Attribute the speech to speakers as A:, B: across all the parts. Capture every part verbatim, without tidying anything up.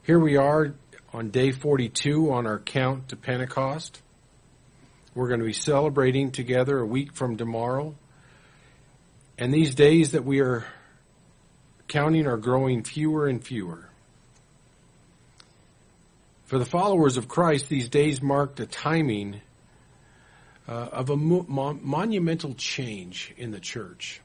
A: Here we are on day forty-two on our count to Pentecost. We're going to be celebrating together a week from tomorrow. And these days that we are counting are growing fewer and fewer. For the followers of Christ, these days marked a timing uh, of a mo- mon- monumental change in the church.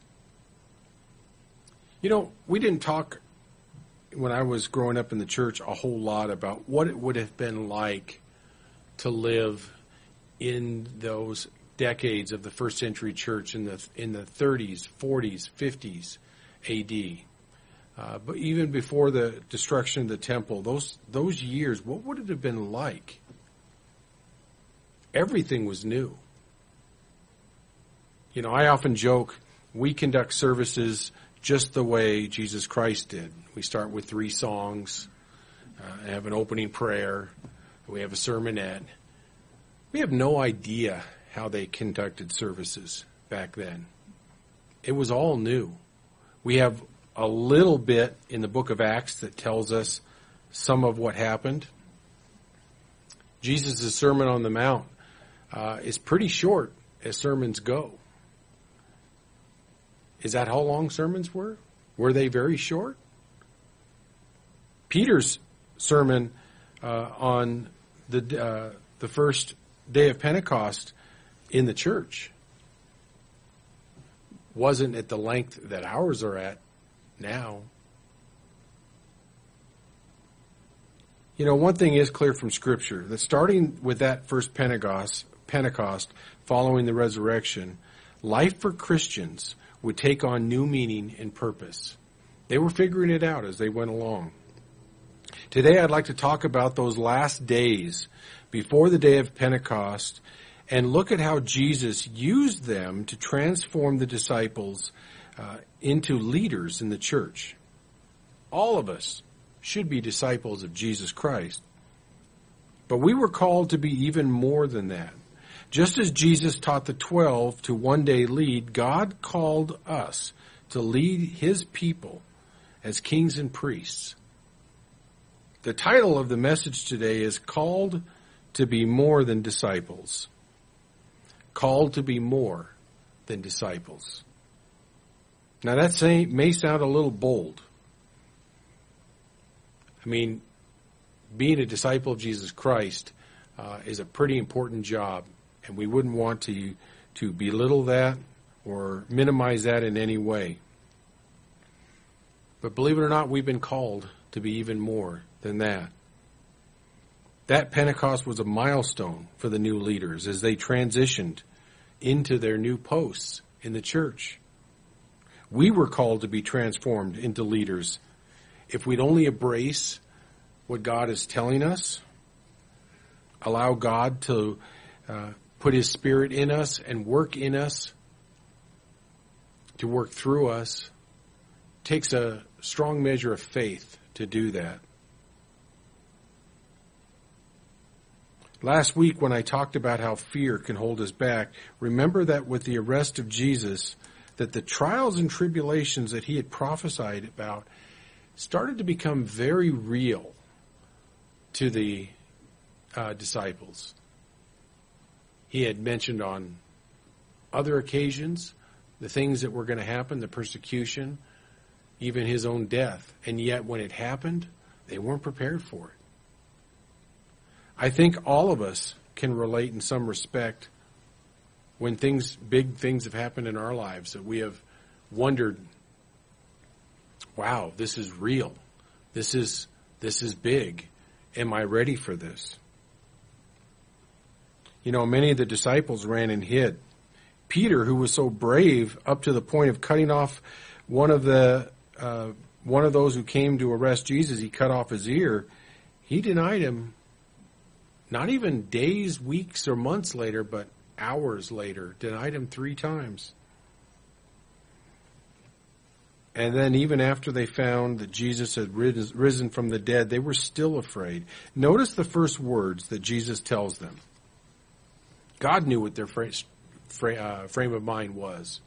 A: You know, we didn't talk when I was growing up in the church a whole lot about what it would have been like to live in those decades of the first century church in the in the thirties, forties, fifties A D. Uh, but even before the destruction of the temple, those those years, what would it have been like? Everything was new. You know, I often joke, we conduct services just the way Jesus Christ did. We start with three songs, uh, have an opening prayer, we have a sermonette. We have no idea how they conducted services back then. It was all new. We have a little bit in the book of Acts that tells us some of what happened. Jesus' Sermon on the Mount uh, is pretty short as sermons go. Is that how long sermons were? Were they very short? Peter's sermon uh, on the uh, the first day of Pentecost in the church wasn't at the length that ours are at now. You know, one thing is clear from Scripture, that starting with that first Pentecost, Pentecost following the resurrection, life for Christians would take on new meaning and purpose. They were figuring it out as they went along. Today I'd like to talk about those last days before the day of Pentecost and look at how Jesus used them to transform the disciples uh, into leaders in the church. All of us should be disciples of Jesus Christ. But we were called to be even more than that. Just as Jesus taught the twelve to one day lead, God called us to lead his people as kings and priests. The title of the message today is Called to be More Than Disciples. Called to be more than disciples. Now that say, may sound a little bold. I mean, being a disciple of Jesus Christ uh, is a pretty important job, and we wouldn't want to, to belittle that or minimize that in any way. But believe it or not, we've been called to be even more than that. That Pentecost was a milestone for the new leaders as they transitioned into their new posts in the church. We were called to be transformed into leaders if we'd only embrace what God is telling us, allow God to uh, put his Spirit in us and work in us, to work through us. It takes a strong measure of faith to do that. Last week when I talked about how fear can hold us back, remember that with the arrest of Jesus, that the trials and tribulations that he had prophesied about started to become very real to the uh, disciples. He had mentioned on other occasions the things that were going to happen, the persecution, even his own death. And yet when it happened, they weren't prepared for it. I think all of us can relate in some respect when things, big things have happened in our lives that we have wondered, wow, this is real. This is, this is big. Am I ready for this? You know, many of the disciples ran and hid. Peter, who was so brave up to the point of cutting off one of the, uh, one of those who came to arrest Jesus, he cut off his ear. He denied him. Not even days, weeks, or months later, but hours later, denied him three times. And then even after they found that Jesus had risen from the dead, they were still afraid. Notice the first words that Jesus tells them. God knew what their frame of mind was.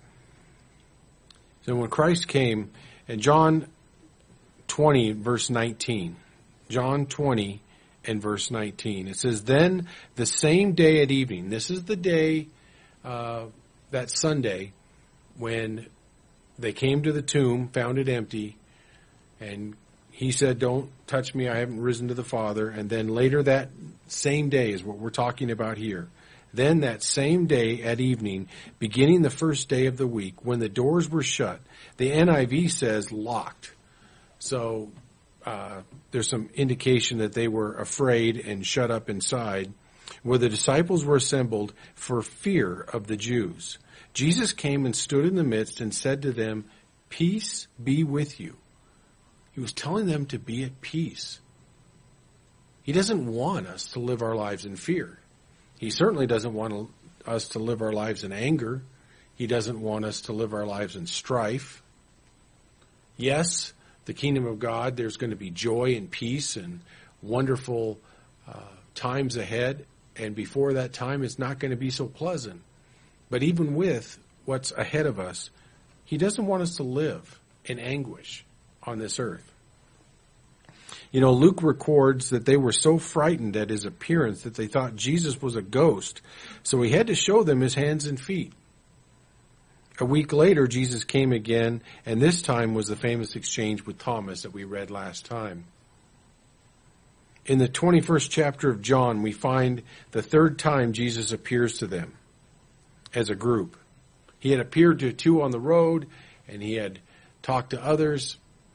A: So when Christ came, in John twenty, verse nineteen, John twenty and verse nineteen. It says, then the same day at evening, this is the day, uh, that Sunday, when they came to the tomb, found it empty, and he said, don't touch me, I haven't risen to the Father. And then later that same day is what we're talking about here. Then that same day at evening, beginning the first day of the week, when the doors were shut, the N I V says locked. So uh, there's some indication that they were afraid and shut up inside, where the disciples were assembled for fear of the Jews. Jesus came and stood in the midst and said to them, peace be with you. He was telling them to be at peace. He doesn't want us to live our lives in fear. He certainly doesn't want us to live our lives in anger. He doesn't want us to live our lives in strife. Yes, the kingdom of God, there's going to be joy and peace and wonderful uh, times ahead. And before that time, it's not going to be so pleasant. But even with what's ahead of us, he doesn't want us to live in anguish on this earth. You know, Luke records that they were so frightened at his appearance that they thought Jesus was a ghost. So he had to show them his hands and feet. A week later, Jesus came again, and this time was the famous exchange with Thomas that we read last time. In the twenty-first chapter of John, we find the third time Jesus appears to them as a group. He had appeared to two on the road, and he had talked to others.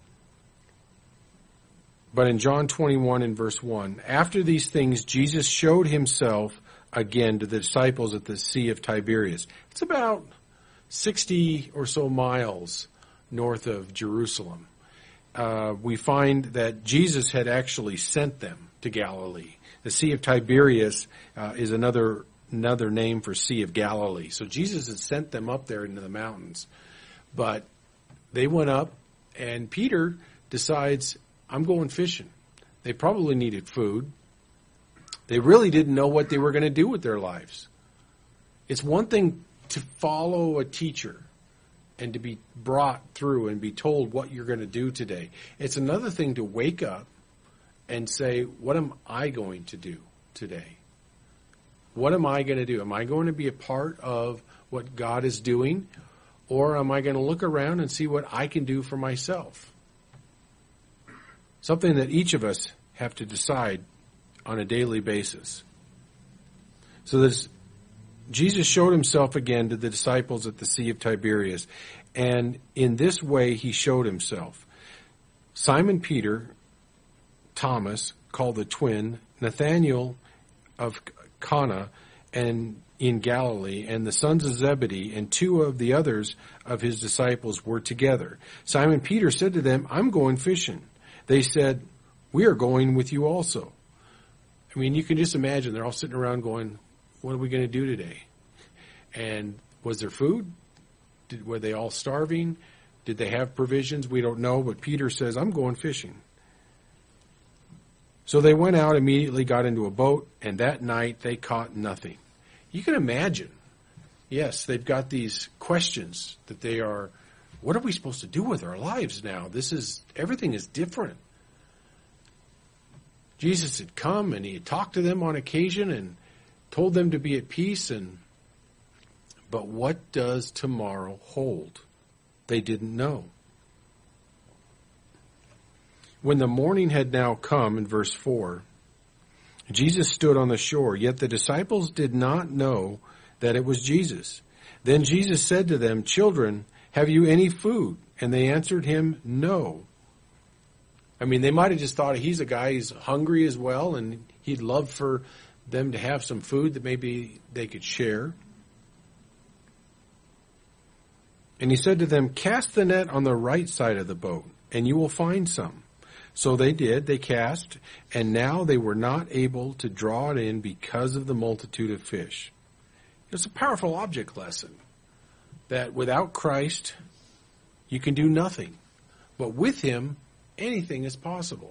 A: But in John twenty-one and verse one, after these things, Jesus showed himself again to the disciples at the Sea of Tiberias. It's about sixty or so miles north of Jerusalem. Uh, we find that Jesus had actually sent them to Galilee. The Sea of Tiberias uh, is another another name for Sea of Galilee. So Jesus had sent them up there into the mountains. But they went up, and Peter decides, I'm going fishing. They probably needed food. They really didn't know what they were going to do with their lives. It's one thing to follow a teacher and to be brought through and be told what you're going to do today. It's another thing to wake up and say, what am I going to do today? What am I going to do? Am I going to be a part of what God is doing? Or am I going to look around and see what I can do for myself? Something that each of us have to decide on a daily basis. So this, Jesus showed himself again to the disciples at the Sea of Tiberias. And in this way he showed himself. Simon Peter, Thomas, called the twin, Nathanael of Cana and in Galilee, and the sons of Zebedee, and two of the others of his disciples were together. Simon Peter said to them, I'm going fishing. They said, we are going with you also. I mean, you can just imagine they're all sitting around going, what are we going to do today? And was there food? Did, were they all starving? Did they have provisions? We don't know, but Peter says, I'm going fishing. So they went out, immediately got into a boat, and that night they caught nothing. You can imagine, yes, they've got these questions that they are, what are we supposed to do with our lives now? This is, everything is different. Jesus had come and he had talked to them on occasion and told them to be at peace, and but what does tomorrow hold? They didn't know. When the morning had now come, in verse four, Jesus stood on the shore, yet the disciples did not know that it was Jesus. Then Jesus said to them, children, have you any food? And they answered him, no. I mean, they might have just thought he's a guy who's hungry as well, and he'd love for them to have some food that maybe they could share. And he said to them, cast the net on the right side of the boat, and you will find some. So they did, they cast, and now they were not able to draw it in because of the multitude of fish. It's a powerful object lesson that without Christ, you can do nothing. But with him, anything is possible.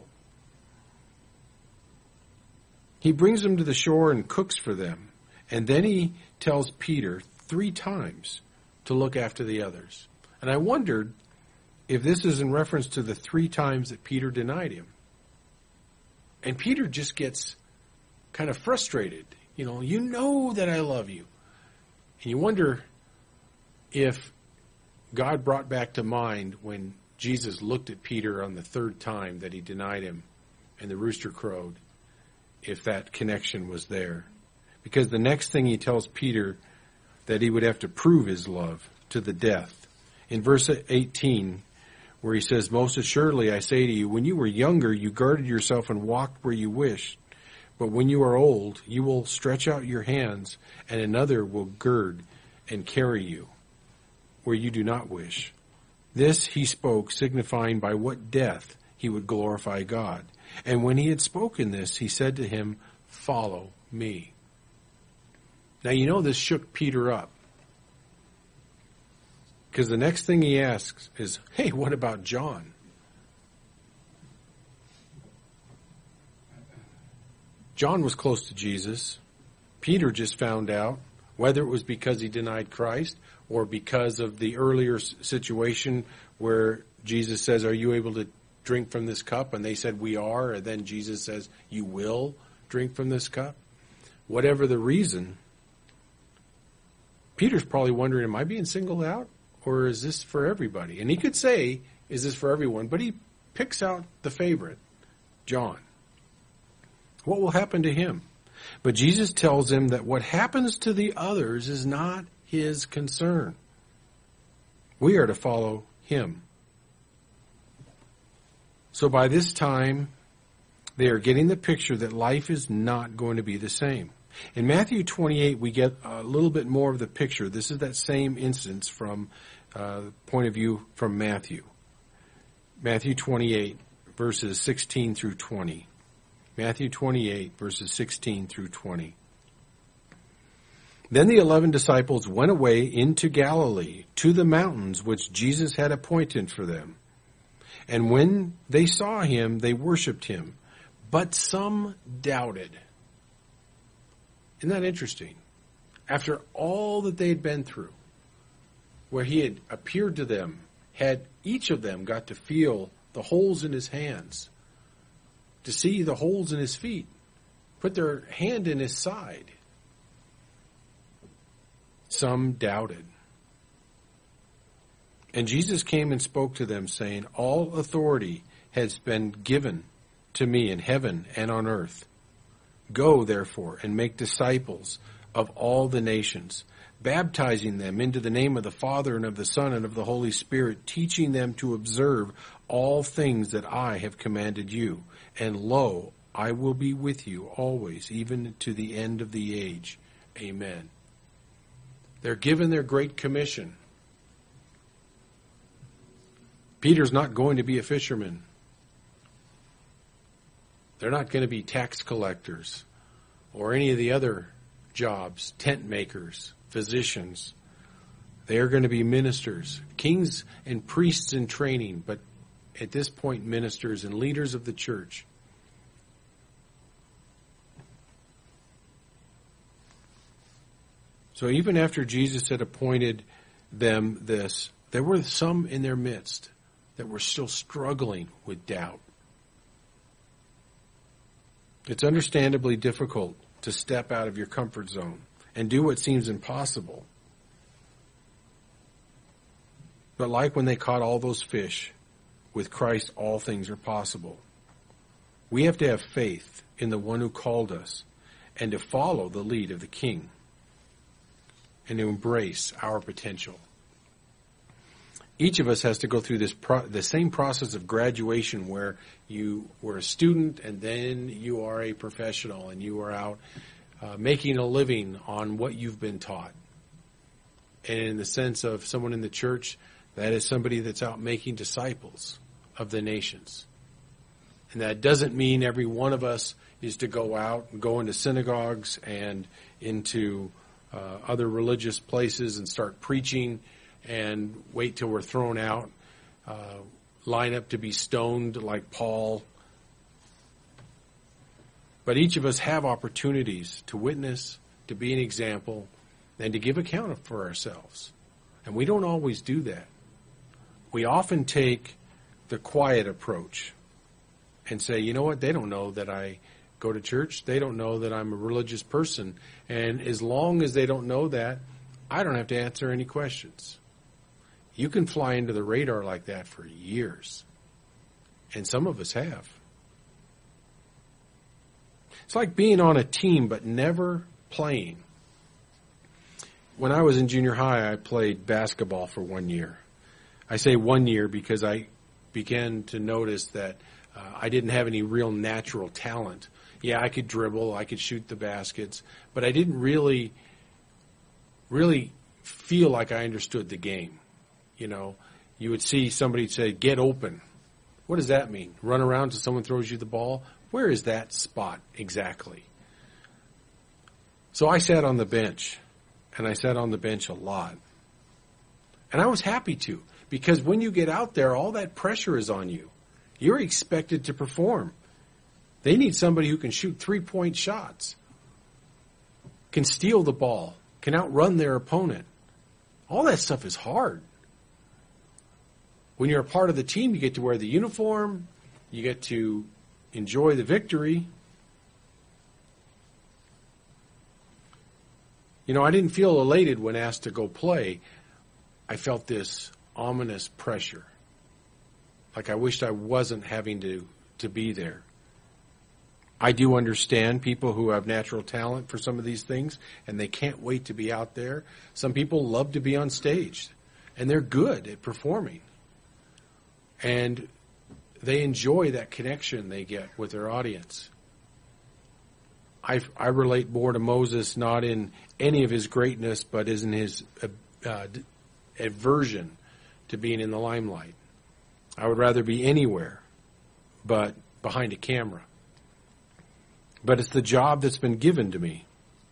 A: He brings them to the shore and cooks for them. And then he tells Peter three times to look after the others. And I wondered if this is in reference to the three times that Peter denied him. And Peter just gets kind of frustrated. You know, you know that I love you. And you wonder if God brought back to mind when Jesus looked at Peter on the third time that he denied him and the rooster crowed, if that connection was there. Because the next thing he tells Peter that he would have to prove his love to the death. In verse eighteen, where he says, most assuredly I say to you, when you were younger, you guarded yourself and walked where you wished. But when you are old, you will stretch out your hands, and another will gird and carry you where you do not wish. This he spoke, signifying by what death he would glorify God. And when he had spoken this, he said to him, follow me. Now you know this shook Peter up. Because the next thing he asks is, hey, what about John? John was close to Jesus. Peter just found out, whether it was because he denied Christ or because of the earlier situation where Jesus says, are you able to drink from this cup? And they said, we are. And then Jesus says, you will drink from this cup. Whatever the reason, Peter's probably wondering, am I being singled out? Or is this for everybody? And he could say, is this for everyone? But he picks out the favorite, John. What will happen to him? But Jesus tells him that what happens to the others is not his concern. We are to follow him. So by this time, they are getting the picture that life is not going to be the same. In Matthew twenty-eight, we get a little bit more of the picture. This is that same instance from uh, point of view from Matthew. Matthew twenty-eight, verses sixteen through twenty. Matthew twenty-eight, verses sixteen through twenty. Then the eleven disciples went away into Galilee, to the mountains which Jesus had appointed for them. And when they saw him, they worshipped him. But some doubted. Isn't that interesting? After all that they had been through, where he had appeared to them, had each of them got to feel the holes in his hands, to see the holes in his feet, put their hand in his side. Some doubted. And Jesus came and spoke to them, saying, all authority has been given to me in heaven and on earth. Go, therefore, and make disciples of all the nations, baptizing them into the name of the Father and of the Son and of the Holy Spirit, teaching them to observe all things that I have commanded you. And lo, I will be with you always, even to the end of the age. Amen. They're given their great commission. Peter's not going to be a fisherman. They're not going to be tax collectors or any of the other jobs, tent makers, physicians. They are going to be ministers, kings and priests in training, but at this point, ministers and leaders of the church. So even after Jesus had appointed them this, there were some in their midst that were still struggling with doubt. It's understandably difficult to step out of your comfort zone and do what seems impossible. But like when they caught all those fish, with Christ all things are possible. We have to have faith in the one who called us and to follow the lead of the King and to embrace our potential. Each of us has to go through this pro- the same process of graduation where you were a student and then you are a professional and you are out uh, making a living on what you've been taught. And in the sense of someone in the church, that is somebody that's out making disciples of the nations. And that doesn't mean every one of us is to go out and go into synagogues and into uh, other religious places and start preaching and wait till we're thrown out, uh, line up to be stoned like Paul. But each of us have opportunities to witness, to be an example, and to give account for ourselves. And we don't always do that. We often take the quiet approach. and say, you know what, they don't know that I go to church. They don't know that I'm a religious person. And as long as they don't know that, I don't have to answer any questions. You can fly into the radar like that for years. And some of us have. It's like being on a team but never playing. When I was in junior high, I played basketball for one year. I say one year because I began to notice that uh, I didn't have any real natural talent. Yeah, I could dribble, I could shoot the baskets, but I didn't really, really feel like I understood the game. You know, you would see somebody say, get open. What does that mean? Run around till someone throws you the ball? Where is that spot exactly? So I sat on the bench, and I sat on the bench a lot. And I was happy to, because when you get out there, all that pressure is on you. You're expected to perform. They need somebody who can shoot three-point shots, can steal the ball, can outrun their opponent. All that stuff is hard. When you're a part of the team, you get to wear the uniform, you get to enjoy the victory. You know, I didn't feel elated when asked to go play. I felt this ominous pressure. Like I wished I wasn't having to, to be there. I do understand people who have natural talent for some of these things, and they can't wait to be out there. Some people love to be on stage, and they're good at performing. And they enjoy that connection they get with their audience. I, I relate more to Moses not in any of his greatness, but as in his uh, uh, aversion to being in the limelight. I would rather be anywhere but behind a camera. But it's the job that's been given to me.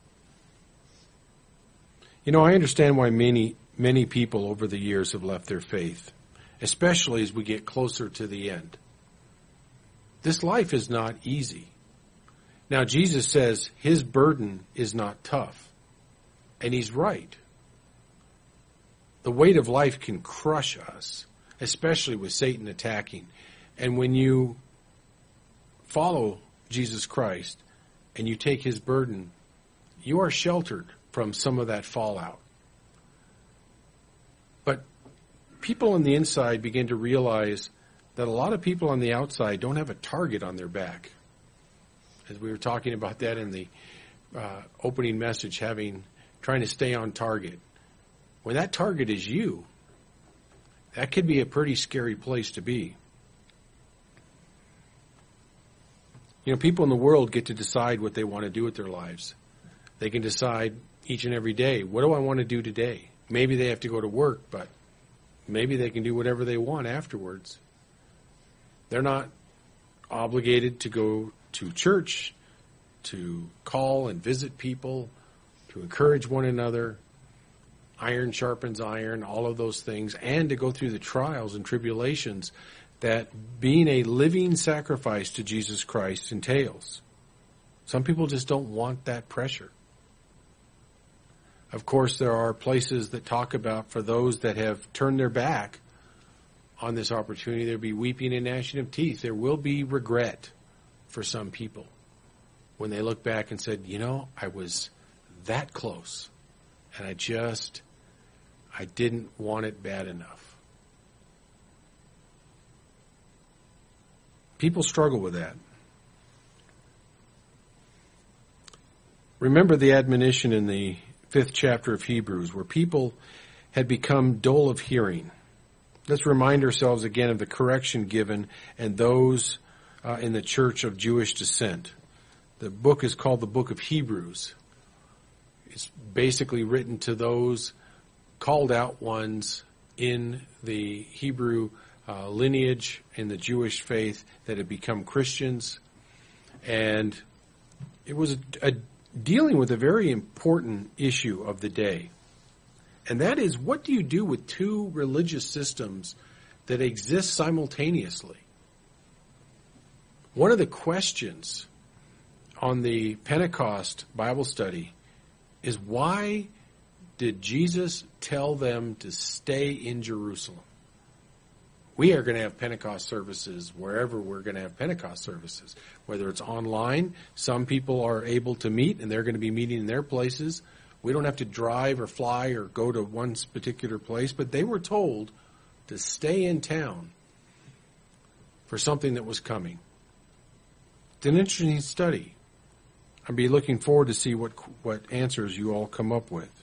A: You know, I understand why many, many people over the years have left their faith, especially as we get closer to the end. This life is not easy. Now, Jesus says his burden is not tough, and he's right. The weight of life can crush us, especially with Satan attacking. And when you follow Jesus Christ and you take his burden, you are sheltered from some of that fallout. But people on the inside begin to realize that a lot of people on the outside don't have a target on their back. As we were talking about that in the uh, opening message, having trying to stay on target. When that target is you, that could be a pretty scary place to be. You know, people in the world get to decide what they want to do with their lives. They can decide each and every day, what do I want to do today? Maybe they have to go to work, but maybe they can do whatever they want afterwards. They're not obligated to go to church, to call and visit people, to encourage one another. Iron sharpens iron, all of those things, and to go through the trials and tribulations that being a living sacrifice to Jesus Christ entails. Some people just don't want that pressure. Of course, there are places that talk about for those that have turned their back on this opportunity, there'll be weeping and gnashing of teeth. There will be regret for some people when they look back and said, you know, I was that close, and I just, I didn't want it bad enough. People struggle with that. Remember the admonition in the fifth chapter of Hebrews where people had become dull of hearing. Let's remind ourselves again of the correction given and those uh, in the church of Jewish descent. The book is called the Book of Hebrews. It's basically written to those called out ones in the Hebrew uh, lineage in the Jewish faith that had become Christians. And it was a, a dealing with a very important issue of the day. And that is, what do you do with two religious systems that exist simultaneously? One of the questions on the Pentecost Bible study is, why did Jesus tell them to stay in Jerusalem? We are going to have Pentecost services wherever we're going to have Pentecost services, whether it's online. Some people are able to meet, and they're going to be meeting in their places. We don't have to drive or fly or go to one particular place, but they were told to stay in town for something that was coming. It's an interesting study. I'll be looking forward to see what what answers you all come up with.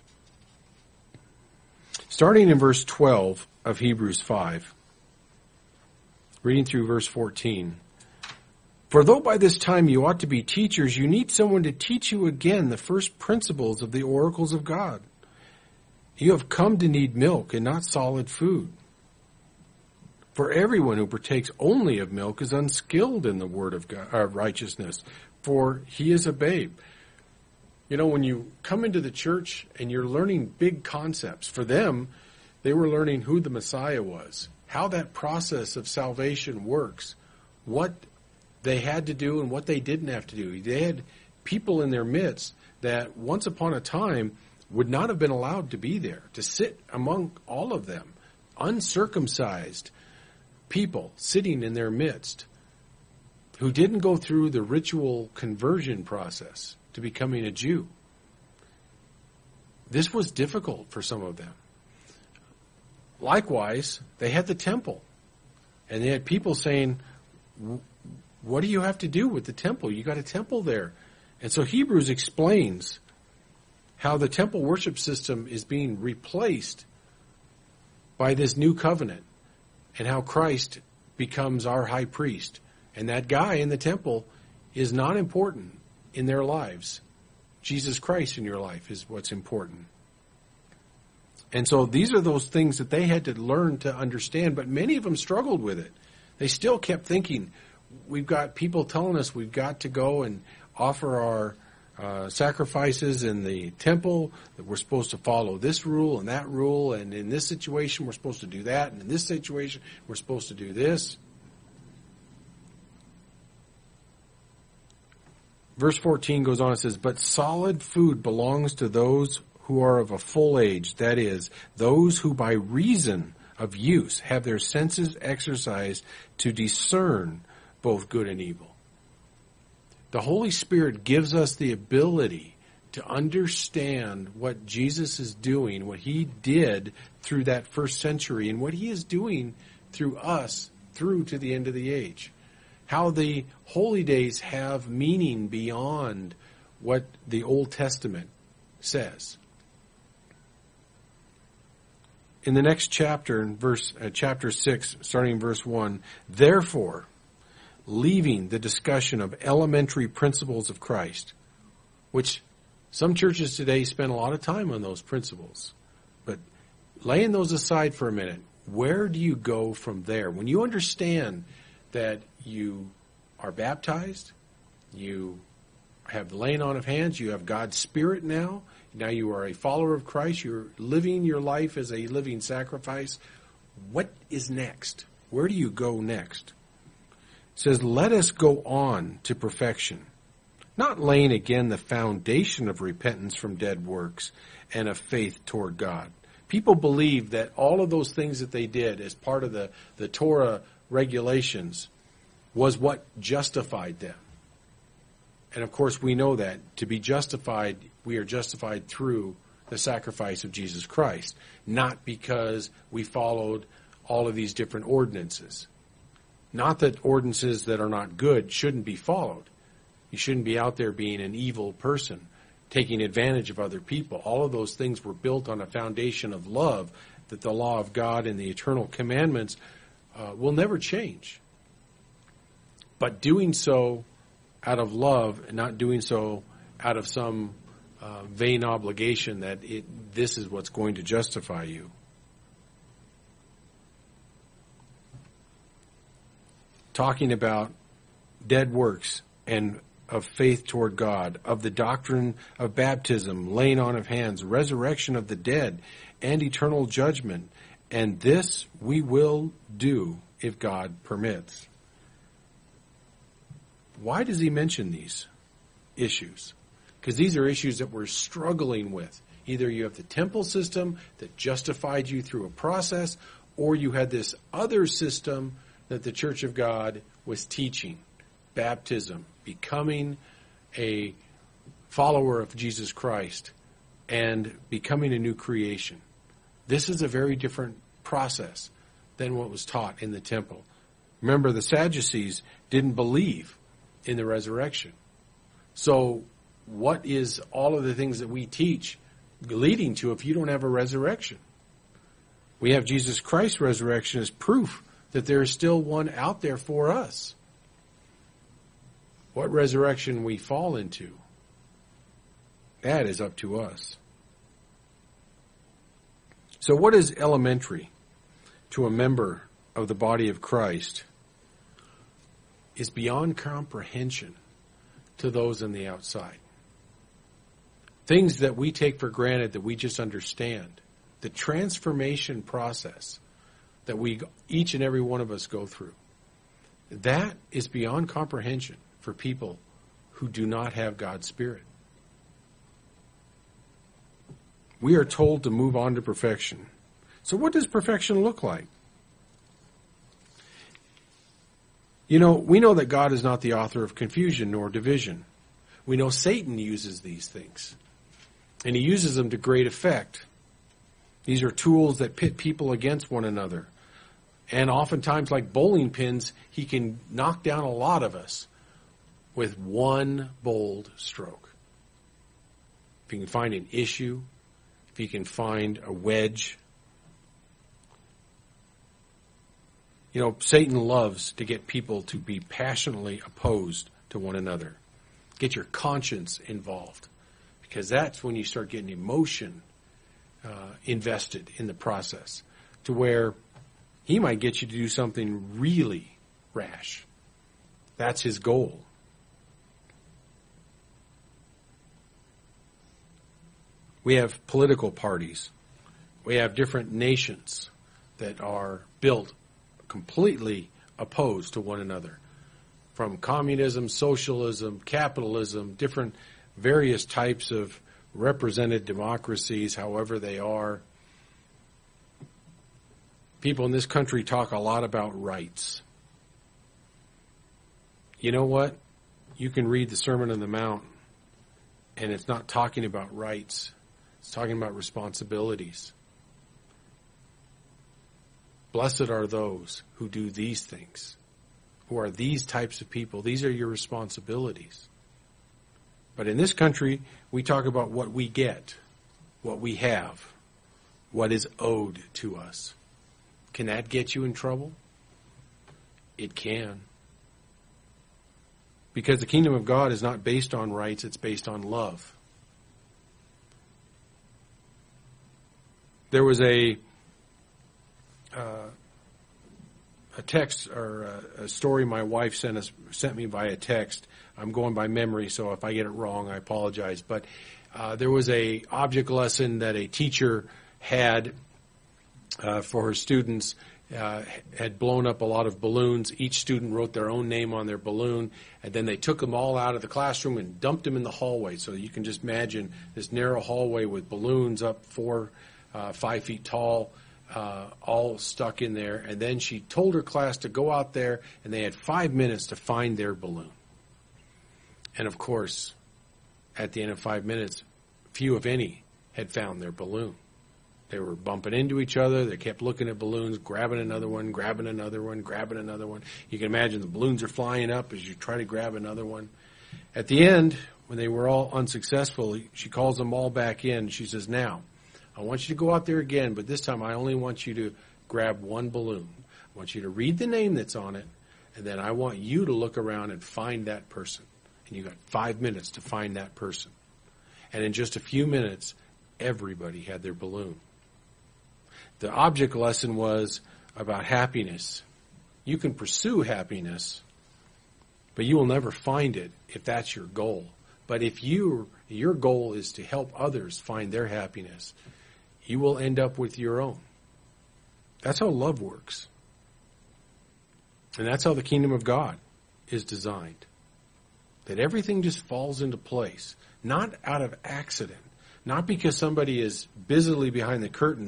A: Starting in verse twelve of Hebrews five, reading through verse fourteen. For though by this time you ought to be teachers, you need someone to teach you again the first principles of the oracles of God. You have come to need milk and not solid food. For everyone who partakes only of milk is unskilled in the word of God, uh, righteousness, for he is a babe. You know, when you come into the church and you're learning big concepts, for them, they were learning who the Messiah was, how that process of salvation works, what they had to do and what they didn't have to do. They had people in their midst that once upon a time would not have been allowed to be there, to sit among all of them, uncircumcised people sitting in their midst who didn't go through the ritual conversion process to becoming a Jew. This was difficult for some of them. Likewise, they had the temple, and they had people saying, what do you have to do with the temple? You got a temple there. And so Hebrews explains how the temple worship system is being replaced by this new covenant, and how Christ becomes our high priest. And that guy in the temple is not important in their lives. Jesus Christ in your life is what's important. And so these are those things that they had to learn to understand, but many of them struggled with it. They still kept thinking, we've got people telling us we've got to go and offer our uh, sacrifices in the temple, that we're supposed to follow this rule and that rule, and in this situation we're supposed to do that, and in this situation we're supposed to do this. Verse fourteen goes on and says, but solid food belongs to those who are of a full age, that is, those who by reason of use have their senses exercised to discern both good and evil. The Holy Spirit gives us the ability to understand what Jesus is doing, what he did through that first century, and what he is doing through us through to the end of the age. How the holy days have meaning beyond what the Old Testament says. In the next chapter, in verse uh, chapter six, starting in verse one, therefore, leaving the discussion of elementary principles of Christ, which some churches today spend a lot of time on those principles, but laying those aside for a minute, where do you go from there? When you understand that you are baptized, you have the laying on of hands, you have God's Spirit now, now you are a follower of Christ, you're living your life as a living sacrifice, what is next? Where do you go next? It says, let us go on to perfection, not laying again the foundation of repentance from dead works and of faith toward God. People believe that all of those things that they did as part of the, the Torah regulations was what justified them. And of course we know that to be justified, we are justified through the sacrifice of Jesus Christ, not because we followed all of these different ordinances. Not that ordinances that are not good shouldn't be followed. You shouldn't be out there being an evil person, taking advantage of other people. All of those things were built on a foundation of love, that the law of God and the eternal commandments uh, will never change. But doing so out of love and not doing so out of some uh, vain obligation that it, this is what's going to justify you. Talking about dead works and of faith toward God, of the doctrine of baptism, laying on of hands, resurrection of the dead, and eternal judgment. And this we will do if God permits. Why does he mention these issues? Because these are issues that we're struggling with. Either you have the temple system that justified you through a process, or you had this other system that the Church of God was teaching, baptism, becoming a follower of Jesus Christ, and becoming a new creation. This is a very different process than what was taught in the temple. Remember, the Sadducees didn't believe in the resurrection. So what is all of the things that we teach leading to if you don't have a resurrection? We have Jesus Christ's resurrection as proof that there is still one out there for us. What resurrection we fall into, that is up to us. So what is elementary to a member of the body of Christ is beyond comprehension to those on the outside. Things that we take for granted that we just understand. The transformation process that we, each and every one of us go through. That is beyond comprehension for people who do not have God's Spirit. We are told to move on to perfection. So what does perfection look like? You know, we know that God is not the author of confusion nor division. We know Satan uses these things, and he uses them to great effect. These are tools that pit people against one another. And oftentimes, like bowling pins, he can knock down a lot of us with one bold stroke. If he can find an issue, if he can find a wedge. You know, Satan loves to get people to be passionately opposed to one another. Get your conscience involved. Because that's when you start getting emotion uh, invested in the process. To where he might get you to do something really rash. That's his goal. We have political parties. We have different nations that are built completely opposed to one another. From communism, socialism, capitalism, different various types of represented democracies, however they are. People in this country talk a lot about rights. You know what? You can read the Sermon on the Mount, and it's not talking about rights. It's talking about responsibilities. Blessed are those who do these things, who are these types of people. These are your responsibilities. But in this country, we talk about what we get, what we have, what is owed to us. Can that get you in trouble? It can. Because the kingdom of God is not based on rights, it's based on love. There was a uh, a text or a, a story my wife sent us sent me via text. I'm going by memory, so if I get it wrong, I apologize. But uh, there was a object lesson that a teacher had uh, for her students. Uh, had blown up a lot of balloons. Each student wrote their own name on their balloon, and then they took them all out of the classroom and dumped them in the hallway. So you can just imagine this narrow hallway with balloons up four, uh, five feet tall, uh, all stuck in there. And then she told her class to go out there, and they had five minutes to find their balloon. And of course, at the end of five minutes, few, if any, had found their balloon. They were bumping into each other. They kept looking at balloons, grabbing another one, grabbing another one, grabbing another one. You can imagine the balloons are flying up as you try to grab another one. At the end, when they were all unsuccessful, she calls them all back in. She says, now, I want you to go out there again, but this time I only want you to grab one balloon. I want you to read the name that's on it, and then I want you to look around and find that person. And you got five minutes to find that person. And in just a few minutes, everybody had their balloon. The object lesson was about happiness. You can pursue happiness, but you will never find it if that's your goal. But if you, your goal is to help others find their happiness, you will end up with your own. That's how love works. And that's how the kingdom of God is designed. That everything just falls into place, not out of accident, not because somebody is busily behind the curtain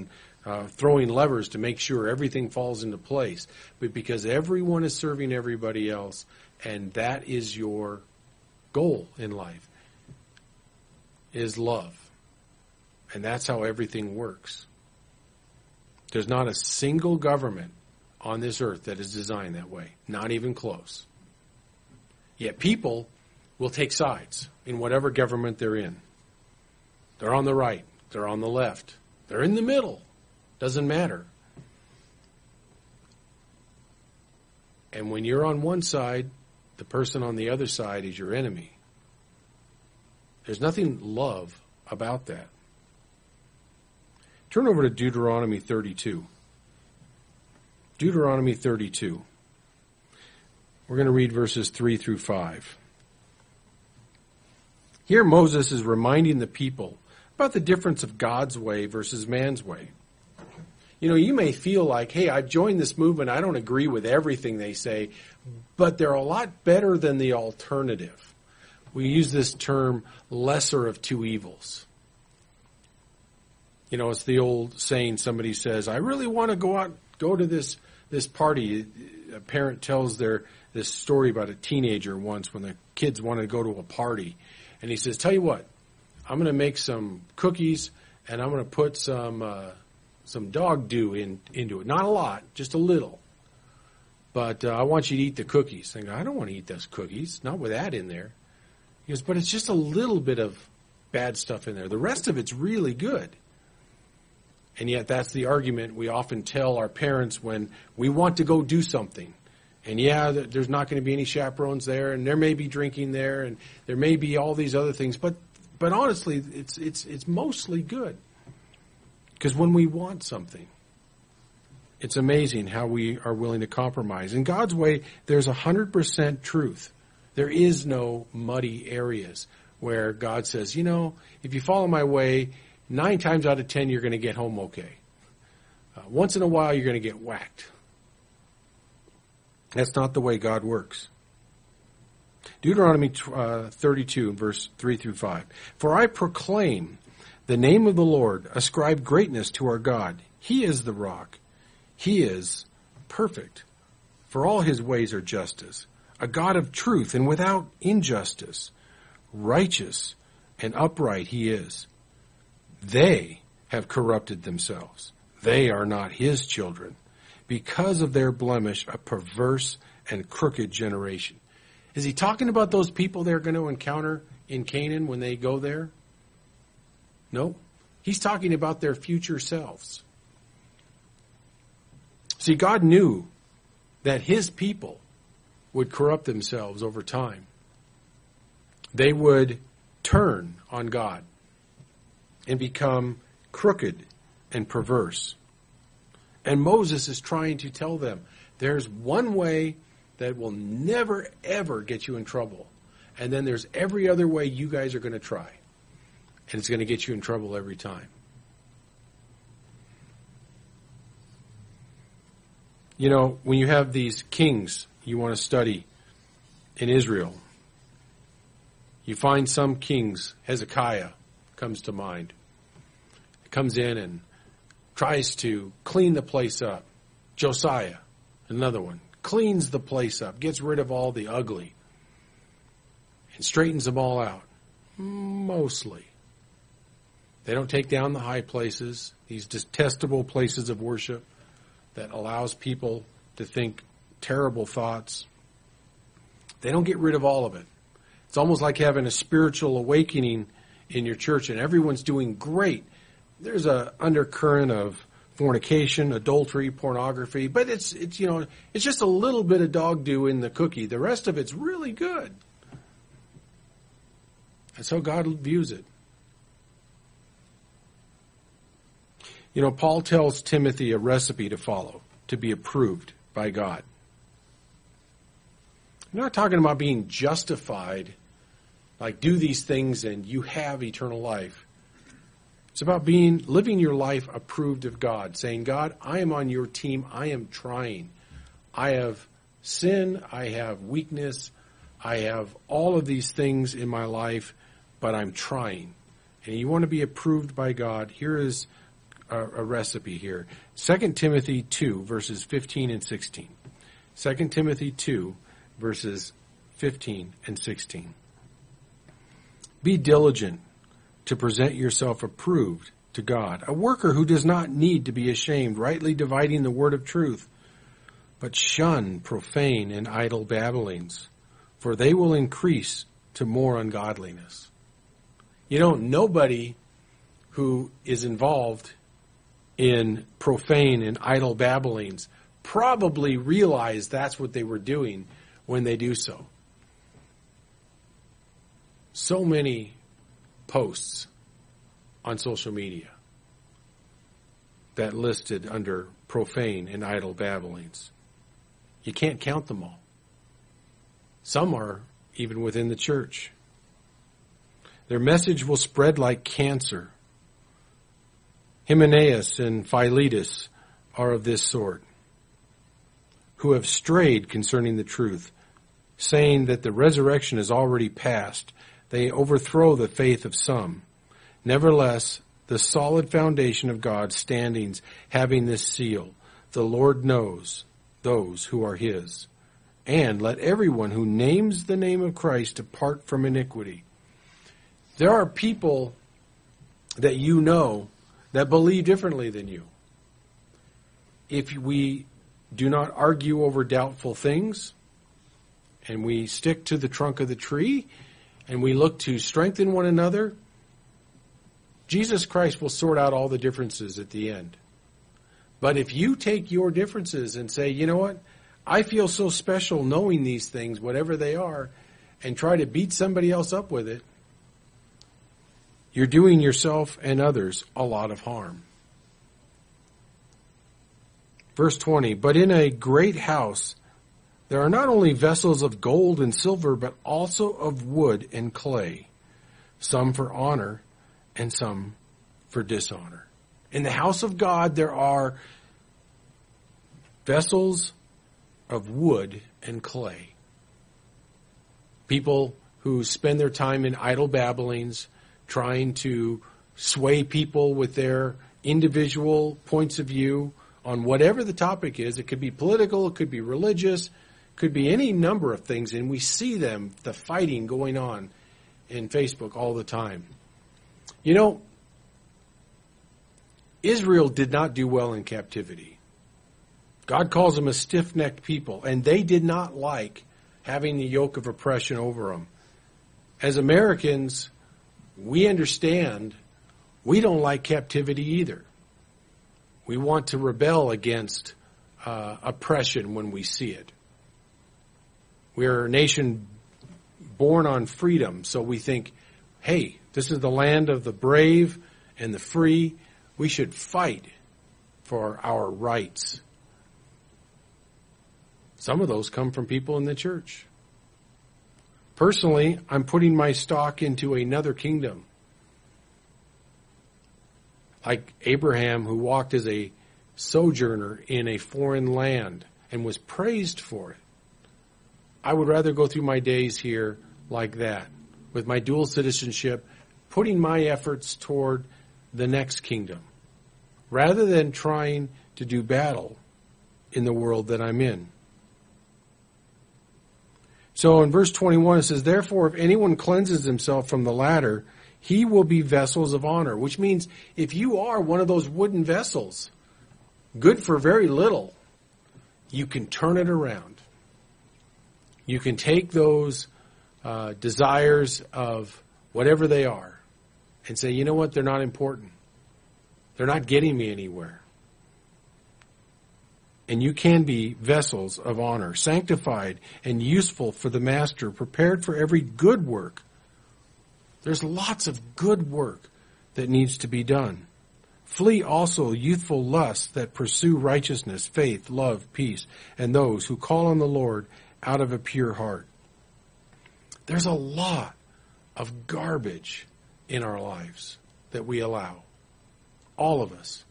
A: uh, throwing levers to make sure everything falls into place, but because everyone is serving everybody else, and that is your goal in life, is love. And that's how everything works. There's not a single government on this earth that is designed that way. Not even close. Yet people will take sides in whatever government they're in. They're on the right. They're on the left. They're in the middle. Doesn't matter. And when you're on one side, the person on the other side is your enemy. There's nothing love about that. Turn over to Deuteronomy thirty-two. Deuteronomy thirty-two. We're going to read verses three through five. Here Moses is reminding the people about the difference of God's way versus man's way. You know, you may feel like, hey, I've joined this movement, I don't agree with everything they say, but they're a lot better than the alternative. We use this term, lesser of two evils. You know, it's the old saying, somebody says, I really want to go out, go to this this party. A parent tells their this story about a teenager once when the kids wanted to go to a party. And he says, tell you what, I'm going to make some cookies and I'm going to put some uh, some dog dew in, into it. Not a lot, just a little. But uh, I want you to eat the cookies. I go, I don't want to eat those cookies, not with that in there. He goes, but it's just a little bit of bad stuff in there. The rest of it's really good. And yet that's the argument we often tell our parents when we want to go do something. And yeah, there's not going to be any chaperones there, and there may be drinking there, and there may be all these other things. But but honestly, it's it's it's mostly good. Because when we want something, it's amazing how we are willing to compromise. In God's way, there's one hundred percent truth. There is no muddy areas where God says, you know, if you follow my way, nine times out of ten, you're going to get home okay. Uh, once in a while, you're going to get whacked. That's not the way God works. Deuteronomy uh, thirty-two, verse three through five. For I proclaim the name of the Lord, ascribe greatness to our God. He is the rock. He is perfect. For all his ways are justice. A God of truth and without injustice. Righteous and upright he is. They have corrupted themselves. They are not his children. Because of their blemish, a perverse and crooked generation. Is he talking about those people they're going to encounter in Canaan when they go there? No. He's talking about their future selves. See, God knew that his people would corrupt themselves over time. They would turn on God and become crooked and perverse. And Moses is trying to tell them, there's one way that will never, ever get you in trouble. And then there's every other way you guys are going to try. And it's going to get you in trouble every time. You know, when you have these kings you want to study in Israel, you find some kings, Hezekiah comes to mind. He comes in and tries to clean the place up. Josiah, another one, cleans the place up, gets rid of all the ugly, and straightens them all out. Mostly. They don't take down the high places, these detestable places of worship that allows people to think terrible thoughts. They don't get rid of all of it. It's almost like having a spiritual awakening in your church and everyone's doing great. There's a undercurrent of fornication, adultery, pornography, but it's it's you know it's just a little bit of dog dew in the cookie. The rest of it's really good. That's how God views it. You know, Paul tells Timothy a recipe to follow, to be approved by God. I'm not talking about being justified, like do these things and you have eternal life. It's about being, living your life approved of God, saying, God, I am on your team. I am trying. I have sin. I have weakness. I have all of these things in my life, but I'm trying. And you want to be approved by God. Here is a, a recipe here. Second Timothy two, verses fifteen and sixteen. Second Timothy two, verses fifteen and sixteen. Be diligent to present yourself approved to God, a worker who does not need to be ashamed, rightly dividing the word of truth. But shun profane and idle babblings, for they will increase to more ungodliness. You know, nobody who is involved in profane and idle babblings probably realized that's what they were doing when they do so. So many posts on social media that listed under profane and idle babblings. You can't count them all. Some are even within the church. Their message will spread like cancer. Hymenaeus and Philetus are of this sort, who have strayed concerning the truth, saying that the resurrection is already past. They overthrow the faith of some. Nevertheless, the solid foundation of God standings, having this seal, the Lord knows those who are his. And let everyone who names the name of Christ depart from iniquity. There are people that you know that believe differently than you. If we do not argue over doubtful things, and we stick to the trunk of the tree, and we look to strengthen one another, Jesus Christ will sort out all the differences at the end. But if you take your differences and say, you know what, I feel so special knowing these things, whatever they are, and try to beat somebody else up with it, you're doing yourself and others a lot of harm. Verse twenty, but in a great house there are not only vessels of gold and silver, but also of wood and clay, some for honor and some for dishonor. In the house of God there are vessels of wood and clay. People who spend their time in idle babblings, trying to sway people with their individual points of view on whatever the topic is. It could be political, it could be religious, could be any number of things, and we see them, the fighting going on in Facebook all the time. You know, Israel did not do well in captivity. God calls them a stiff-necked people, and they did not like having the yoke of oppression over them. As Americans, we understand we don't like captivity either. We want to rebel against uh, oppression when we see it. We're a nation born on freedom, so we think, hey, this is the land of the brave and the free. We should fight for our rights. Some of those come from people in the church. Personally, I'm putting my stock into another kingdom. Like Abraham, who walked as a sojourner in a foreign land and was praised for it. I would rather go through my days here like that, with my dual citizenship, putting my efforts toward the next kingdom, rather than trying to do battle in the world that I'm in. So in verse twenty-one it says, therefore if anyone cleanses himself from the latter, he will be vessels of honor. Which means if you are one of those wooden vessels, good for very little, you can turn it around. You can take those uh, desires of whatever they are and say, you know what, they're not important. They're not getting me anywhere. And you can be vessels of honor, sanctified and useful for the master, prepared for every good work. There's lots of good work that needs to be done. Flee also youthful lusts that pursue righteousness, faith, love, peace, and those who call on the Lord out of a pure heart. There's a lot of garbage in our lives that we allow. All of us.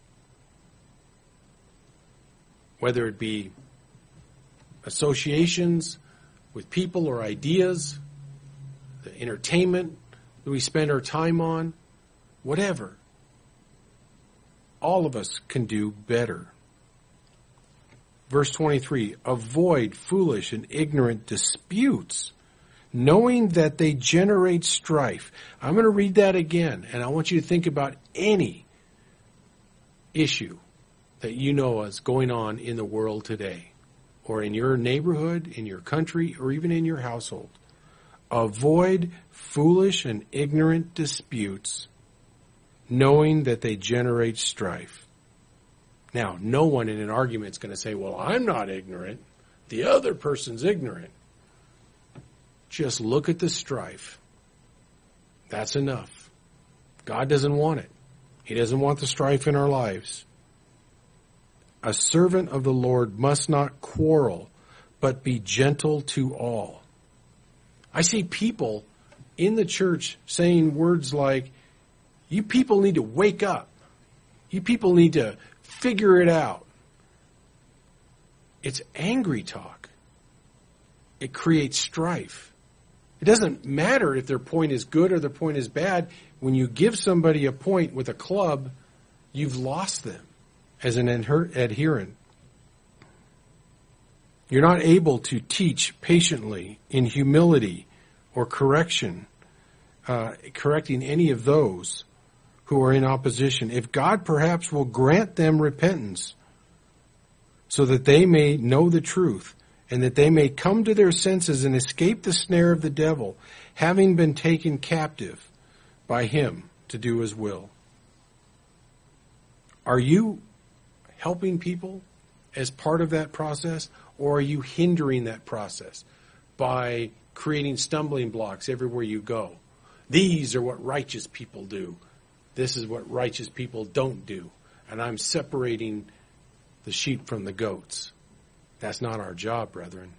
A: Whether it be associations with people or ideas, the entertainment that we spend our time on, whatever. all of us can do better. Verse twenty-three, avoid foolish and ignorant disputes, knowing that they generate strife. I'm going to read that again, and I want you to think about any issue that you know is going on in the world today, or in your neighborhood, in your country, or even in your household. Avoid foolish and ignorant disputes, knowing that they generate strife. Now, no one in an argument is going to say, well, I'm not ignorant. The other person's ignorant. Just look at the strife. That's enough. God doesn't want it. He doesn't want the strife in our lives. A servant of the Lord must not quarrel, but be gentle to all. I see people in the church saying words like, you people need to wake up. You people need to figure it out. It's angry talk. It creates strife. It doesn't matter if their point is good or their point is bad. When you give somebody a point with a club, you've lost them as an adherent. You're not able to teach patiently in humility or correction, uh, correcting any of those who are in opposition. If God perhaps will grant them repentance so that they may know the truth and that they may come to their senses and escape the snare of the devil, having been taken captive by him to do his will. Are you helping people as part of that process, or are you hindering that process by creating stumbling blocks everywhere you go? These are what righteous people do. This is what righteous people don't do. And I'm separating the sheep from the goats. That's not our job, brethren.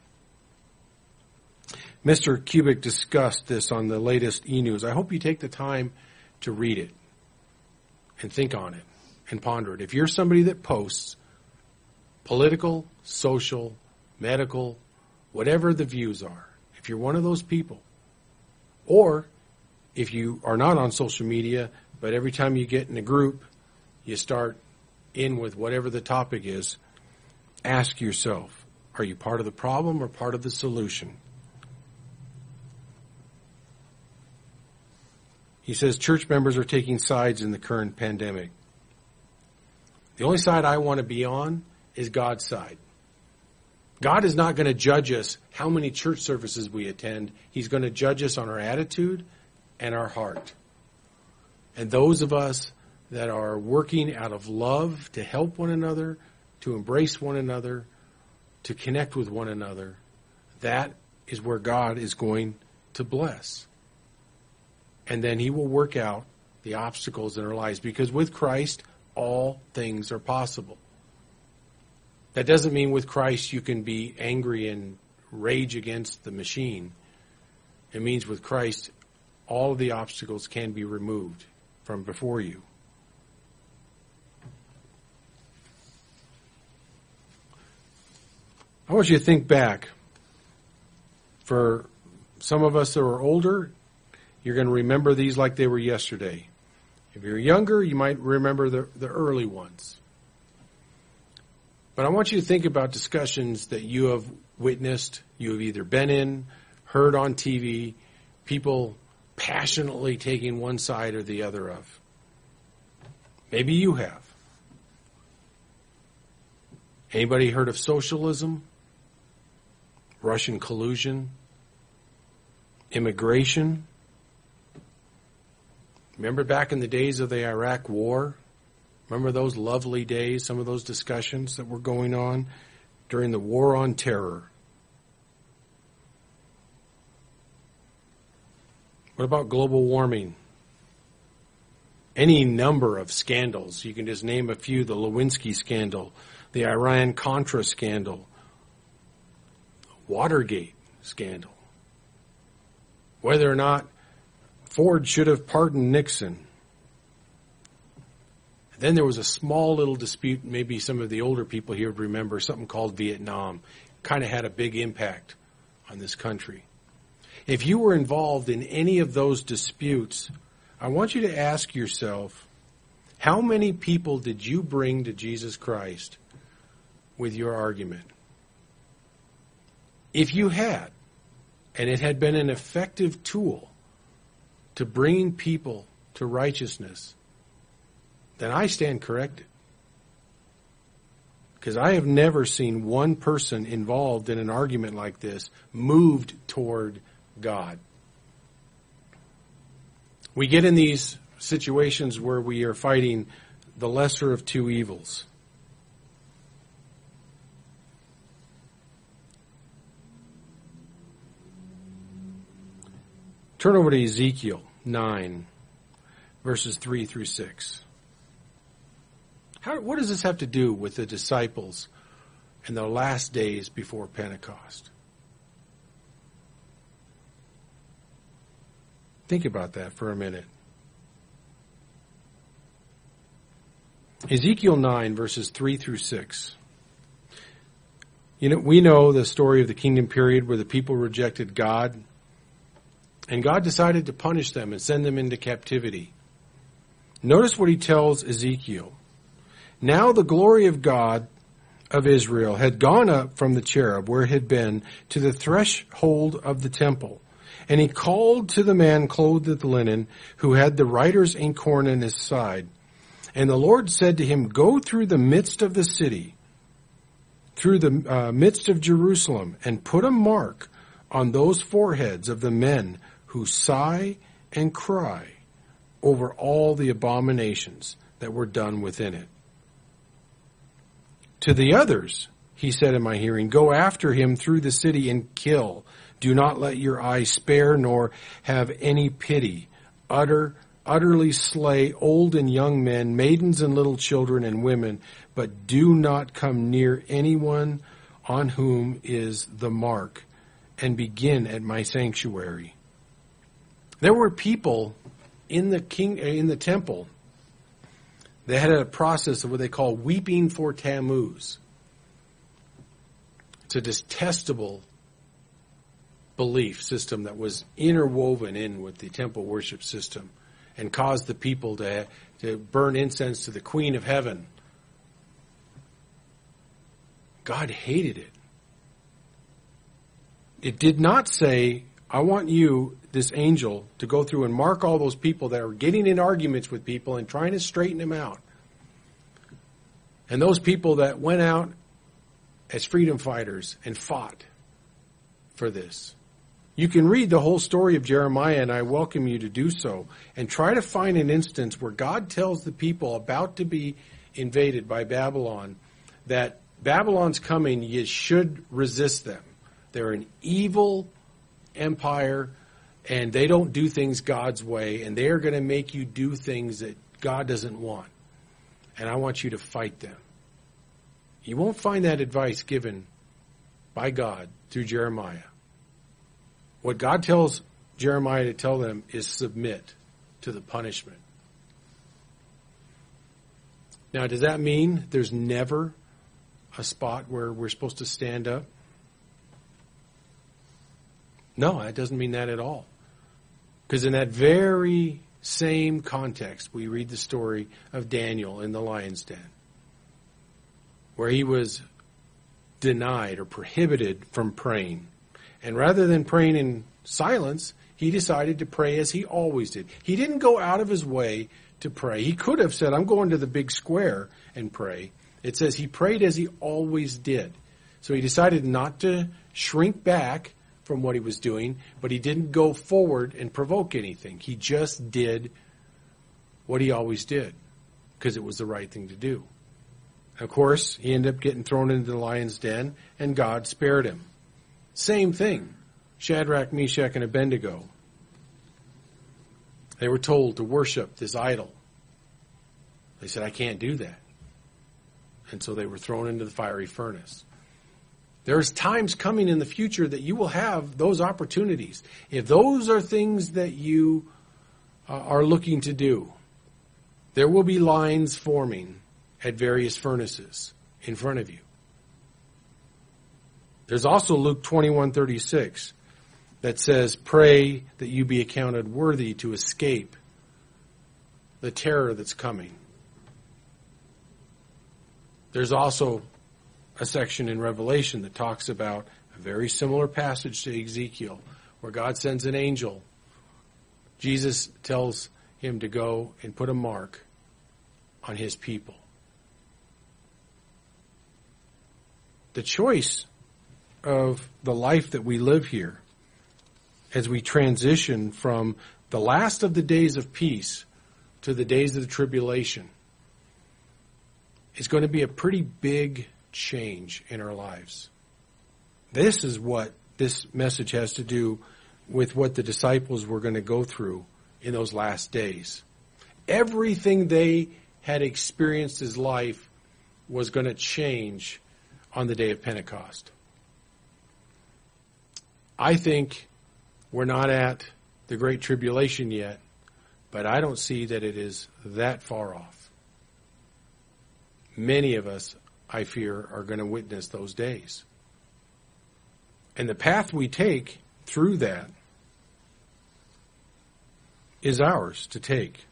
A: Mister Kubik discussed this on the latest e-news. I hope you take the time to read it and think on it and ponder it. If you're somebody that posts political, social, medical, whatever the views are, if you're one of those people, or if you are not on social media, but every time you get in a group, you start in with whatever the topic is, ask yourself, are you part of the problem or part of the solution? He says church members are taking sides in the current pandemic. The only side I want to be on is God's side. God is not going to judge us how many church services we attend. He's going to judge us on our attitude and our heart. And those of us that are working out of love to help one another, to embrace one another, to connect with one another, that is where God is going to bless. And then he will work out the obstacles in our lives, because with Christ, all things are possible. That doesn't mean with Christ you can be angry and rage against the machine. It means with Christ, all of the obstacles can be removed from before you. I want you to think back. For some of us that are older, you're going to remember these like they were yesterday. If you're younger, you might remember the, the early ones. But I want you to think about discussions that you have witnessed, you have either been in, heard on T V, people passionately taking one side or the other of. Maybe you have. Anybody heard of socialism? Russian collusion? Immigration? Remember back in the days of the Iraq War? Remember those lovely days, some of those discussions that were going on during the War on Terror? What about global warming? Any number of scandals. You can just name a few. The Lewinsky scandal, the Iran-Contra scandal, Watergate scandal. Whether or not Ford should have pardoned Nixon. Then there was a small little dispute, maybe some of the older people here would remember, something called Vietnam. Kind of had a big impact on this country. If you were involved in any of those disputes, I want you to ask yourself, How many people did you bring to Jesus Christ with your argument? If you had, and it had been an effective tool to bringing people to righteousness, then I stand corrected. Because I have never seen one person involved in an argument like this moved toward God. We get in these situations where we are fighting the lesser of two evils. Turn over to Ezekiel nine, verses three through six. How, what does this have to do with the disciples in the last days before Pentecost? Think about that for a minute. Ezekiel nine, verses three through six. You know, we know the story of the kingdom period where the people rejected God, and God decided to punish them and send them into captivity. Notice what he tells Ezekiel. Now the glory of God of Israel had gone up from the cherub where it had been to the threshold of the temple. And he called to the man clothed with linen who had the writer's inkhorn in his side. And the Lord said to him, go through the midst of the city, through the uh, midst of Jerusalem, and put a mark on those foreheads of the men who sigh and cry over all the abominations that were done within it. To the others, he said in my hearing, go after him through the city and kill. Do not let your eyes spare, nor have any pity. Utter, utterly slay old and young men, maidens and little children and women, but do not come near anyone on whom is the mark, and begin at my sanctuary. There were people in the king in the temple. They had a process of what they call weeping for Tammuz. It's a detestable belief system that was interwoven in with the temple worship system and caused the people to, to burn incense to the Queen of Heaven. God hated it. It did not say, I want you, this angel, to go through and mark all those people that are getting in arguments with people and trying to straighten them out. And those people that went out as freedom fighters and fought for this. You can read the whole story of Jeremiah, and I welcome you to do so, and try to find an instance where God tells the people about to be invaded by Babylon that Babylon's coming, you should resist them. They're an evil empire, and they don't do things God's way, and they're going to make you do things that God doesn't want. And I want you to fight them. You won't find that advice given by God through Jeremiah. What God tells Jeremiah to tell them is submit to the punishment. Now, does that mean there's never a spot where we're supposed to stand up? No, that doesn't mean that at all. Because in that very same context, we read the story of Daniel in the lion's den, where he was denied or prohibited from praying. And rather than praying in silence, he decided to pray as he always did. He didn't go out of his way to pray. He could have said, I'm going to the big square and pray. It says he prayed as he always did. So he decided not to shrink back from what he was doing, but he didn't go forward and provoke anything. He just did what he always did because it was the right thing to do. Of course, he ended up getting thrown into the lion's den, and God spared him. Same thing. Shadrach, Meshach, and Abednego. They were told to worship this idol. They said, I can't do that. And so they were thrown into the fiery furnace. There's times coming in the future that you will have those opportunities. If those are things that you uh, are looking to do, there will be lines forming at various furnaces in front of you. There's also Luke twenty-one thirty-six that says, pray that you be accounted worthy to escape the terror that's coming. There's also a section in Revelation that talks about a very similar passage to Ezekiel, where God sends an angel. Jesus tells him to go and put a mark on his people. The choice of the life that we live here as we transition from the last of the days of peace to the days of the tribulation is going to be a pretty big change in our lives. This is what this message has to do with what the disciples were going to go through in those last days. Everything they had experienced as life was going to change on the day of Pentecost. I think we're not at the Great Tribulation yet, but I don't see that it is that far off. Many of us, I fear, are going to witness those days. And the path we take through that is ours to take.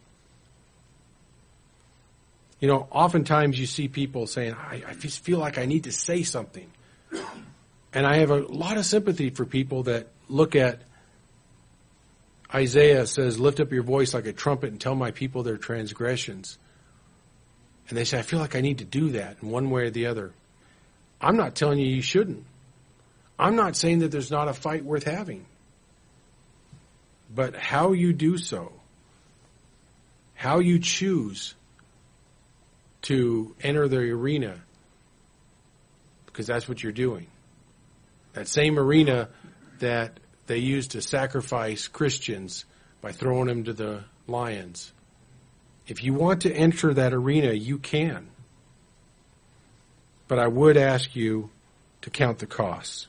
A: You know, oftentimes you see people saying, I, I just feel like I need to say something. And I have a lot of sympathy for people that look at Isaiah says, lift up your voice like a trumpet and tell my people their transgressions. And they say, I feel like I need to do that in one way or the other. I'm not telling you you shouldn't. I'm not saying that there's not a fight worth having. But how you do so, how you choose to enter the arena, because that's what you're doing. That same arena that they used to sacrifice Christians by throwing them to the lions. If you want to enter that arena, you can. But I would ask you to count the costs.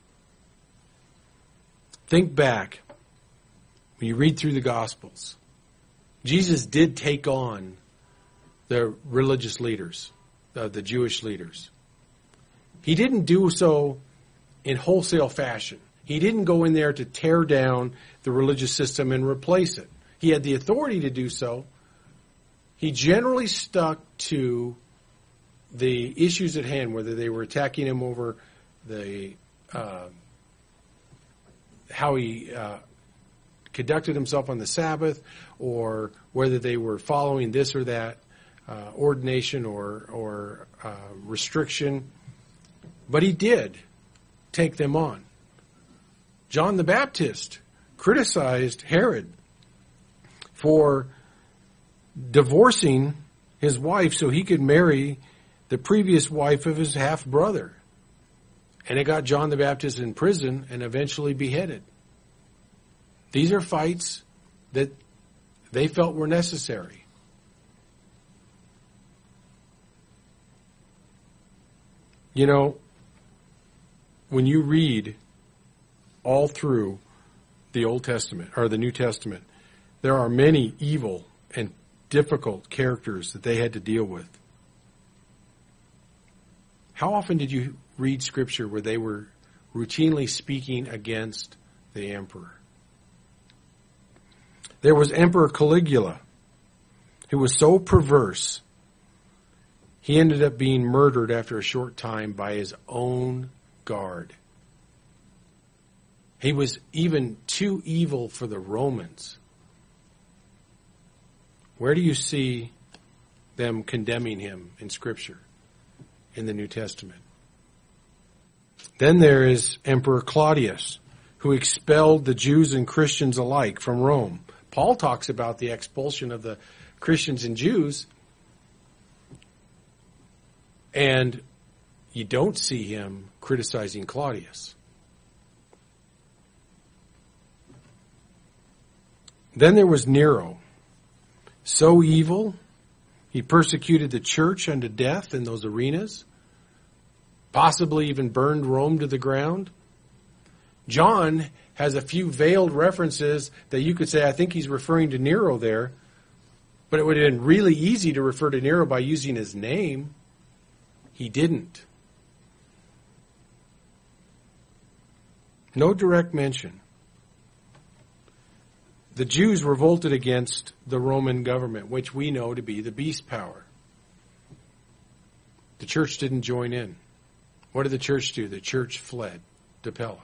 A: Think back. When you read through the Gospels, Jesus did take on the religious leaders, uh, the Jewish leaders. He didn't do so in wholesale fashion. He didn't go in there to tear down the religious system and replace it. He had the authority to do so. He generally stuck to the issues at hand, whether they were attacking him over the uh, how he uh, conducted himself on the Sabbath, or whether they were following this or that uh, ordination or, or uh, restriction. But he did take them on. John the Baptist criticized Herod for divorcing his wife so he could marry the previous wife of his half-brother. And it got John the Baptist in prison and eventually beheaded. These are fights that they felt were necessary. You know, when you read all through the Old Testament or the New Testament, there are many evil and difficult characters that they had to deal with. How often did you read Scripture where they were routinely speaking against the emperor? There was Emperor Caligula, who was so perverse, he ended up being murdered after a short time by his own guard. He was even too evil for the Romans. Where do you see them condemning him in Scripture in the New Testament? Then there is Emperor Claudius, who expelled the Jews and Christians alike from Rome. Paul talks about the expulsion of the Christians and Jews, and you don't see him criticizing Claudius. Then there was Nero, so evil, he persecuted the church unto death in those arenas, possibly even burned Rome to the ground. John has a few veiled references that you could say, I think he's referring to Nero there, but it would have been really easy to refer to Nero by using his name. He didn't. No direct mention. The Jews revolted against the Roman government, which we know to be the beast power. The church didn't join in. What did the church do? The church fled to Pella.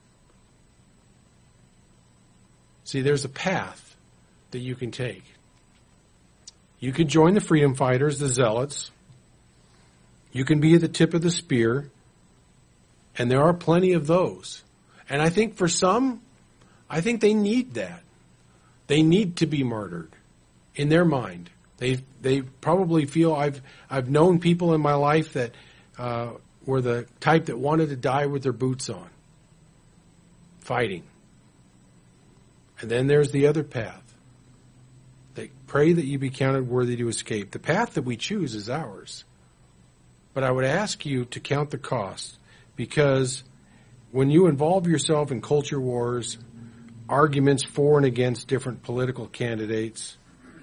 A: See, there's a path that you can take. You can join the freedom fighters, the zealots. You can be at the tip of the spear. And there are plenty of those. And I think for some, I think they need that. They need to be martyred in their mind. They they probably feel I've I've known people in my life that uh, were the type that wanted to die with their boots on, fighting. And then there's the other path. They pray that you be counted worthy to escape. The path that we choose is ours. But I would ask you to count the cost, because when you involve yourself in culture wars, arguments for and against different political candidates,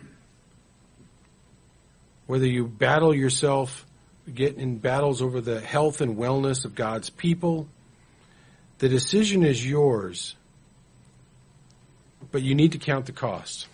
A: whether you battle yourself, get in battles over the health and wellness of God's people, the decision is yours, but you need to count the cost.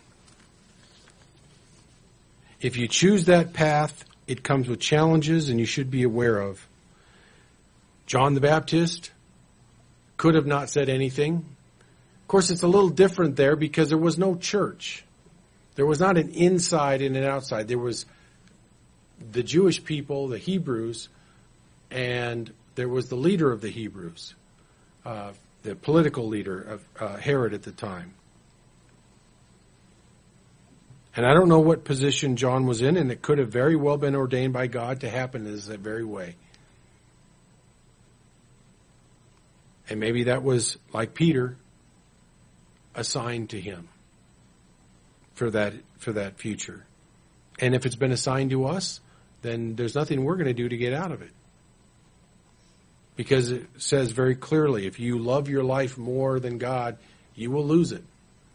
A: If you choose that path, it comes with challenges, and you should be aware of. John the Baptist could have not said anything. Of course, it's a little different there because there was no church. There was not an inside and an outside. There was the Jewish people, the Hebrews, and there was the leader of the Hebrews, uh, the political leader of uh, Herod at the time. And I don't know what position John was in, and it could have very well been ordained by God to happen in this very way. And maybe that was, like Peter, assigned to him for that for that future. And if it's been assigned to us, then there's nothing we're going to do to get out of it. Because it says very clearly, if you love your life more than God, you will lose it.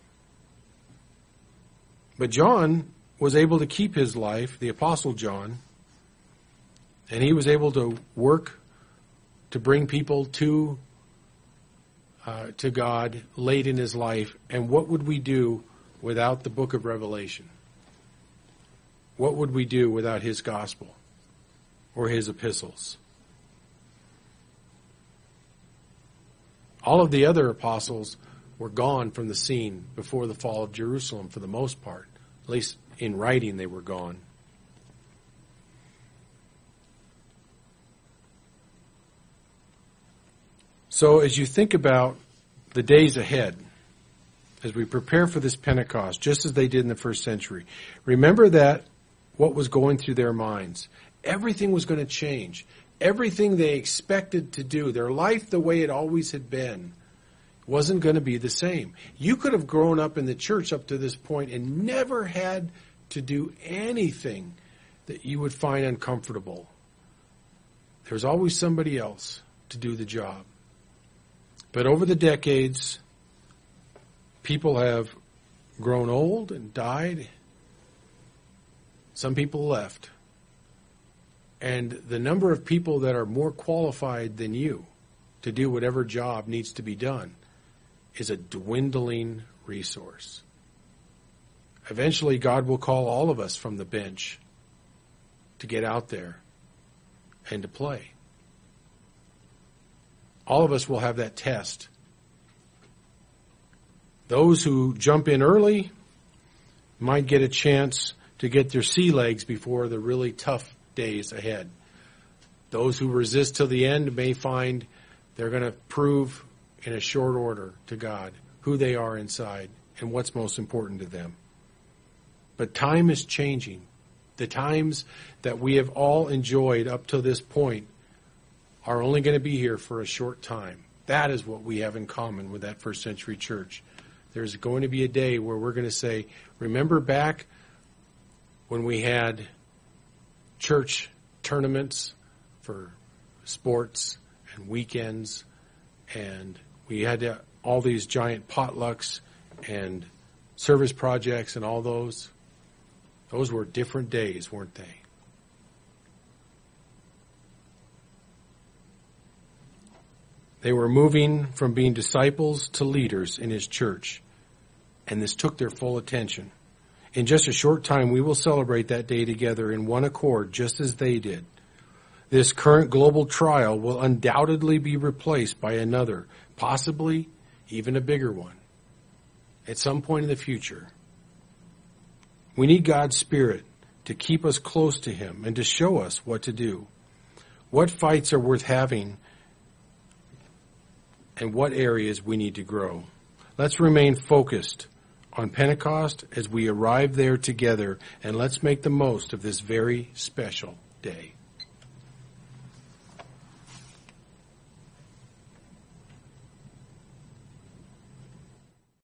A: But John was able to keep his life, the Apostle John, and he was able to work to bring people to uh, to God late in his life. And what would we do without the book of Revelation? What would we do without his gospel or his epistles? All of the other apostles were gone from the scene before the fall of Jerusalem for the most part. At least in writing they were gone. So as you think about the days ahead, as we prepare for this Pentecost, just as they did in the first century, remember that what was going through their minds. Everything was going to change. Everything they expected to do, their life the way it always had been, wasn't going to be the same. You could have grown up in the church up to this point and never had to do anything that you would find uncomfortable. There's always somebody else to do the job. But over the decades, people have grown old and died. Some people left. And the number of people that are more qualified than you to do whatever job needs to be done is a dwindling resource. Eventually, God will call all of us from the bench to get out there and to play. All of us will have that test. Those who jump in early might get a chance to get their sea legs before the really tough days ahead. Those who resist till the end may find they're going to prove in a short order to God who they are inside and what's most important to them. But time is changing. The times that we have all enjoyed up to this point are only going to be here for a short time. That is what we have in common with that first century church. There's going to be a day where we're going to say, remember back when we had church tournaments for sports and weekends, and we had to, all these giant potlucks and service projects and all those. Those were different days, weren't they? They were moving from being disciples to leaders in his church, and this took their full attention. In just a short time, we will celebrate that day together in one accord, just as they did. This current global trial will undoubtedly be replaced by another, possibly even a bigger one, at some point in the future. We need God's Spirit to keep us close to Him and to show us what to do. What fights are worth having and what areas we need to grow. Let's remain focused on Pentecost as we arrive there together, and let's make the most of this very special day.